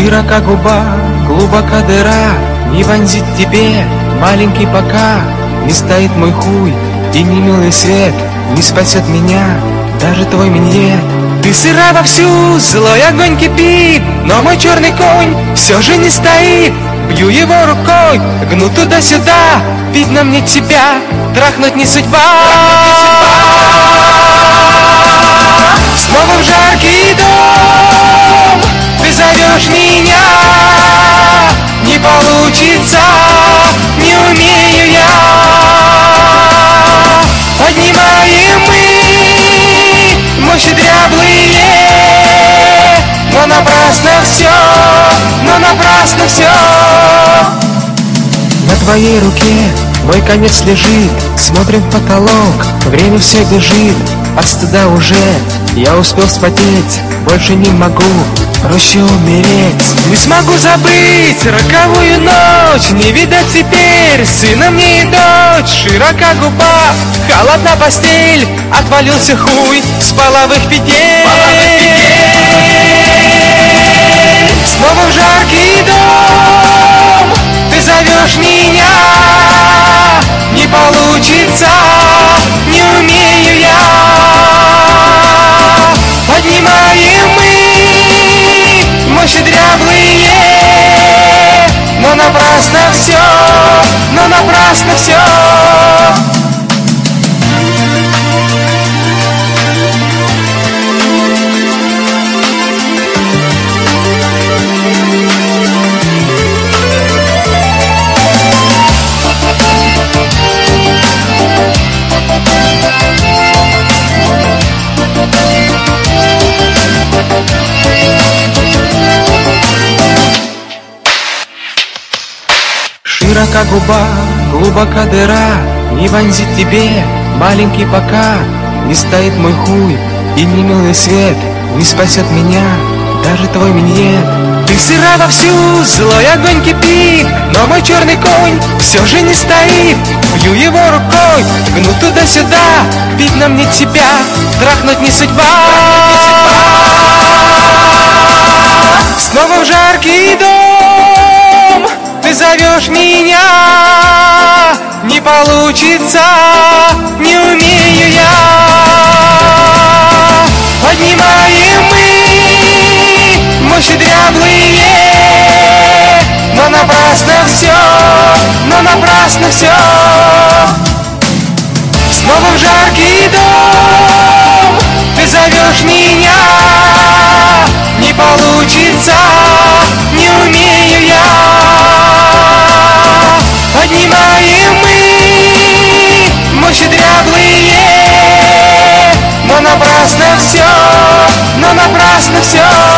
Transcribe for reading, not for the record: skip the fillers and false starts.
Широка губа, глубока дыра, не вонзит тебе, маленький, пока не стоит мой хуй, и не милый свет не спасет меня, даже твой миньет. Ты сыра вовсю, злой огонь кипит, но мой черный конь все же не стоит. Бью его рукой, гну туда-сюда, видно мне тебя, трахнуть не судьба. Снова в жаркий дом ты зовешь меня, не получится, не умею я. Поднимаем мы мощи дряблые, но напрасно все, но напрасно все. На твоей руке мой конец лежит, смотрим в потолок, время все бежит. От стыда уже я успел вспотеть, больше не могу, проще умереть. Не смогу забыть роковую ночь, не видать теперь сына мне и дочь. Широка губа, холодна постель, отвалился хуй с половых петель. Снова в жаркий дом ты зовешь меня, не получится, не умею я. Поднимаем мы мощи дряблые, но напрасно все, но напрасно все. Широка губа, глубока дыра, не вонзит тебе, маленький, пока не стоит мой хуй, и не милый свет не спасет меня, даже твой миньет. Ты сыра вовсю, злой огонь кипит, но мой черный конь все же не стоит. Бью его рукой, гну туда-сюда, видно мне тебя, трахнуть не судьба. Снова в жаркий дом ты зовешь меня, не получится, не умею я. Поднимаем мы мощи дряблые, но напрасно все, но напрасно все. Снова в жаркий дом ты зовешь меня, не получится, не умею я. Поднимаем мы мощи дряблые, но напрасно все, но напрасно все.